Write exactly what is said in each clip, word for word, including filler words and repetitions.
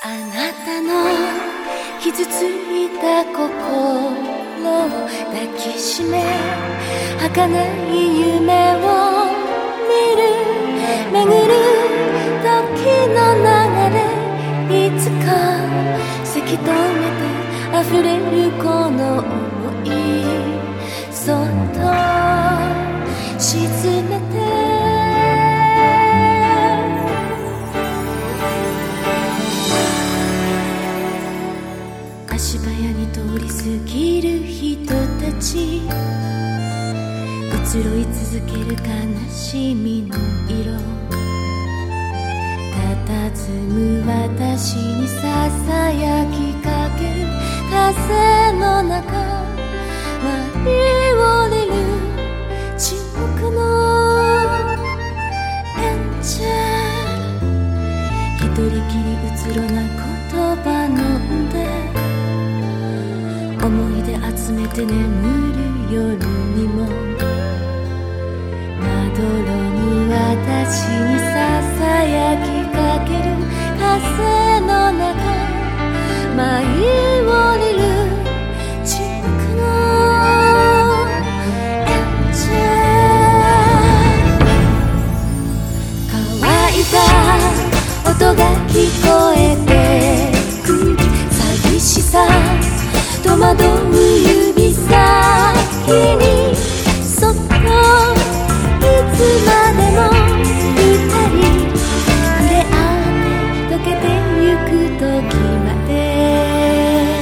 あなたの傷ついた心を抱きしめ、儚い夢を見る巡る時の流れ、いつかせき止めて溢れるこの想い、そっと沈めて足早に通り過ぎる人たち、移ろい続ける悲しみの色、佇む私にささやきかける風の中、舞い降りる沈黙のエンジェル、一人きりうつろな言葉飲んで、思い出集めて眠る夜にも、まどろむ私にささやきかける風の中、舞い降りる沈黙のエンジェル、乾いた音が聞こえてくる寂しさ、戸惑う指先にそっといつまでも二人触れ合って溶けてゆく時まで、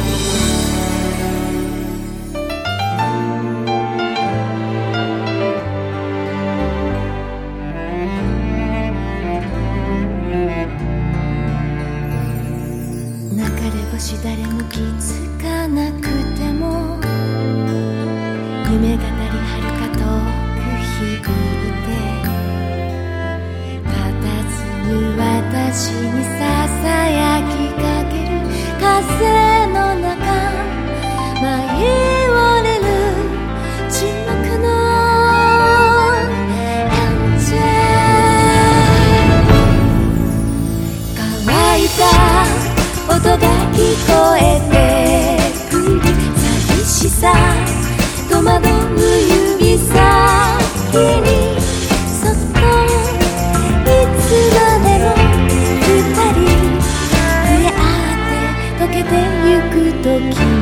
流れ星誰も気づかなくても、夢語り遥か遠く響いて、佇む私にささやきかける風の中、舞い降りる沈黙のエンジェル、乾いた音が聞こえてくる寂しさ、戸惑う指先にそっといつまでも二人触れ合って溶けてゆく時